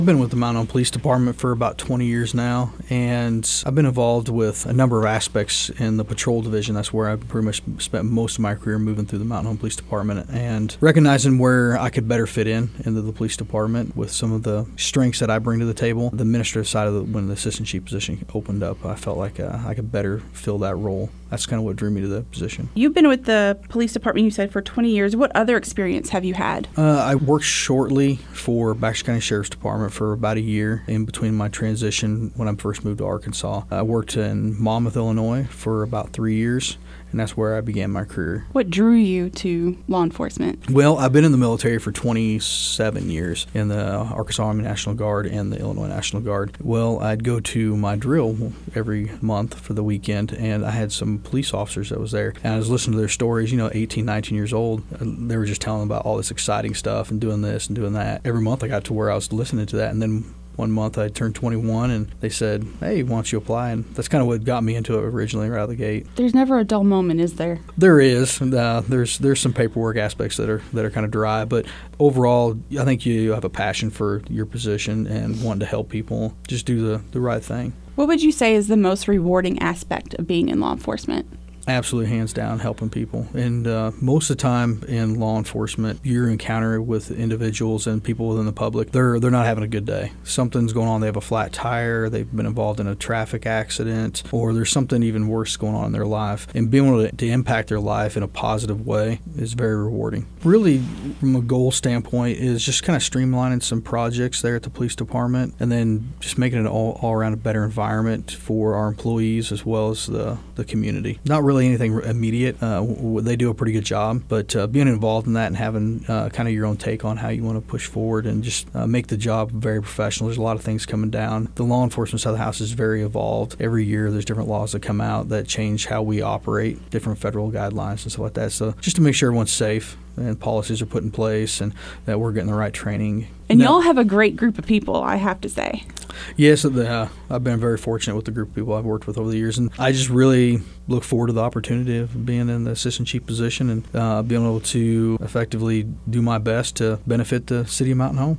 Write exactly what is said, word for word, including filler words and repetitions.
I've been with the Mountain Home Police Department for about twenty years now, and I've been involved with a number of aspects in the patrol division. That's where I've pretty much spent most of my career, moving through the Mountain Home Police Department and recognizing where I could better fit in into the police department with some of the strengths that I bring to the table. The administrative side of the, when the assistant chief position opened up, I felt like uh, I could better fill that role. That's kind of what drew me to the position. You've been with the police department, you said, for twenty years. What other experience have you had? Uh, I worked shortly for Baxter County Sheriff's Department for about a year in between my transition when I first moved to Arkansas. I worked in Monmouth, Illinois for about three years, and that's where I began my career. What drew you to law enforcement? Well, I've been in the military for twenty-seven years in the Arkansas Army National Guard and the Illinois National Guard. Well, I'd go to my drill every month for the weekend, and I had some police officers that was there. And I was listening to their stories, you know, eighteen, nineteen years old. They were just telling about all this exciting stuff and doing this and doing that. Every month I got to where I was listening to that, and then one month I turned twenty-one, and they said, hey, why don't you apply? And that's kind of what got me into it originally right out of the gate. There's never a dull moment, is there? There is. Uh, there's there's some paperwork aspects that are that are kind of dry, but overall, I think you have a passion for your position and wanting to help people. Just do the, the right thing. What would you say is the most rewarding aspect of being in law enforcement? Absolutely, hands down, helping people. And uh, most of the time in law enforcement, you're encountering with individuals and people within the public. They're they're not having a good day. Something's going on. They have a flat tire. They've been involved in a traffic accident, or there's something even worse going on in their life. And being able to, to impact their life in a positive way is very rewarding. Really, from a goal standpoint, is just kind of streamlining some projects there at the police department, and then just making it all, all around a better environment for our employees as well as the, the community. Not really anything immediate. Uh, w- they do a pretty good job, but uh, being involved in that and having uh, kind of your own take on how you want to push forward and just uh, make the job very professional. There's a lot of things coming down. The law enforcement side of the house is very evolved. Every year there's different laws that come out that change how we operate, different federal guidelines and stuff like that. So just to make sure everyone's safe and policies are put in place and that we're getting the right training. And no. y'all have a great group of people, I have to say. Yes, the, uh, I've been very fortunate with the group of people I've worked with over the years, and I just really look forward to the opportunity of being in the assistant chief position and uh, being able to effectively do my best to benefit the city of Mountain Home.